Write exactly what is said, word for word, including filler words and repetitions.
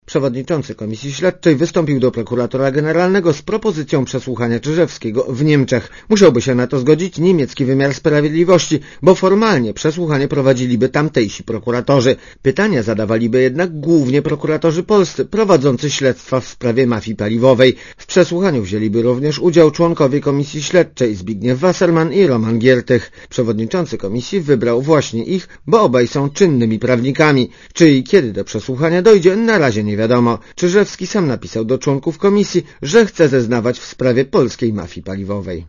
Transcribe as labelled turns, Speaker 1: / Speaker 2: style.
Speaker 1: Przewodniczący Komisji Śledczej wystąpił do prokuratora generalnego z propozycją przesłuchania Czyżewskiego w Niemczech. Musiałby się na to zgodzić niemiecki wymiar sprawiedliwości, bo formalnie przesłuchanie prowadziliby tamtejsi prokuratorzy. Pytania zadawaliby jednak głównie prokuratorzy polscy, prowadzący śledztwa w sprawie mafii paliwowej. W przesłuchaniu wzięliby również udział członkowie Komisji Śledczej Zbigniew Wasserman i Roman Giertych. Przewodniczący komisji wybrał właśnie ich, bo obaj są czynnymi prawnikami. Czy i kiedy do przesłuchania dojdzie, na razie nie wiadomo. Czyżewski sam napisał do członków komisji, że chce zeznawać w sprawie polskiej mafii paliwowej.